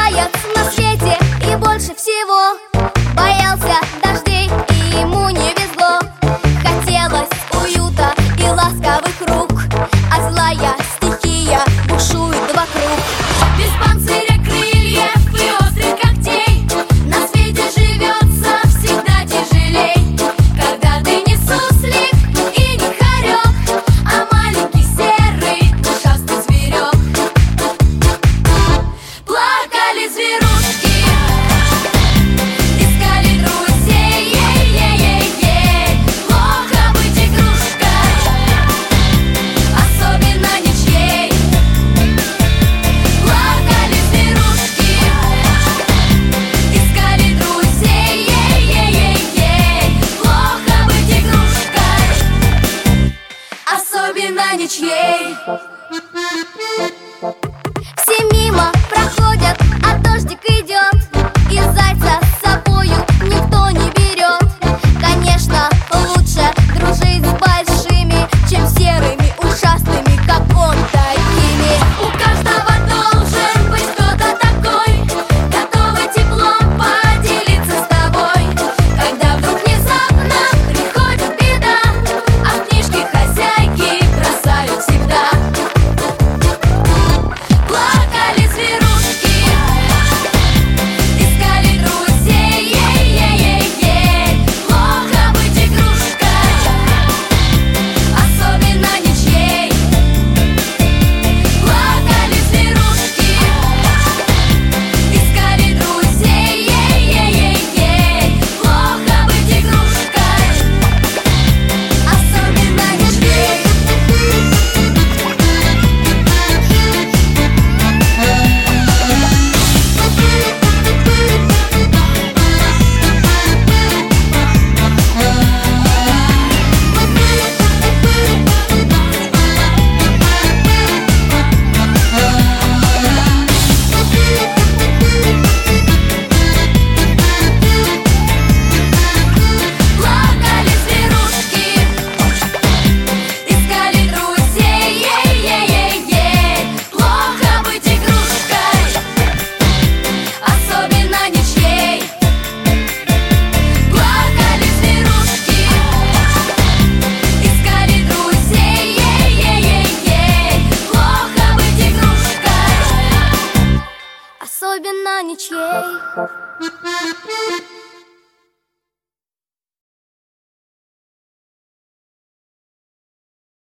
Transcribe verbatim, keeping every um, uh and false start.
заяц на свете и больше всего боялся дождей, и ему не везло. Хотелось уюта и ласковых рук, а злая стихия бушует вокруг. Без панциря, крыльев и острых когтей на свете живется всегда тяжелей. Когда ты не суслик и не хорек, а маленький серый ушастый зверек. Плакали зверушки, искали друзей, ей-ей-ей-ей. Плохо быть игрушкой, особенно ничьей. Плакали зверушки, искали друзей, ей-ей-ей-ей. Плохо быть игрушкой, особенно ничьей. Все мимо проходят, а дождик идет, и зайца с собою никто не берет. Конечно, лучше дружить с большими, чем серыми ушастыми, как он, такими. У каждого должен быть кто-то такой, готовый теплом поделиться с тобой. Когда вдруг внезапно приходит беда, а в книжке хозяйки бросают всегда. Плакали зверушки, искали друзей, ей-ей-ей-ей. Плохо быть игрушкой, особенно ничьей. Плакали зверушки, искали друзей, ей-ей-ей-ей. Плохо быть игрушкой, особенно ничьей. Плакали зверушки, искали друзей, ей-ей-ей-ей. Плохо быть игрушкой, особенно ничьей. Плакали зверушки, искали друзей, ей-ей-ей-ей. Плохо быть игрушкой, особенно ничьей.